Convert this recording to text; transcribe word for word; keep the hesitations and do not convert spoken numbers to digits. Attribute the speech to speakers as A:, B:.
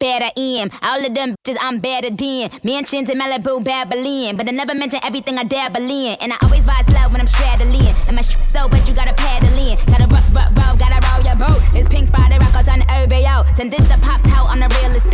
A: better in. All of them bitches I'm better than. Mansions in Malibu, Babylon. But I never mention everything I dabble in. And I always buy slow when I'm straddling. And my shit so wet, you gotta paddle in. Gotta rock, rock, roll, gotta roll your boat. It's Pink Friday, rock out on the O V O. Send this the pop out on the real estate.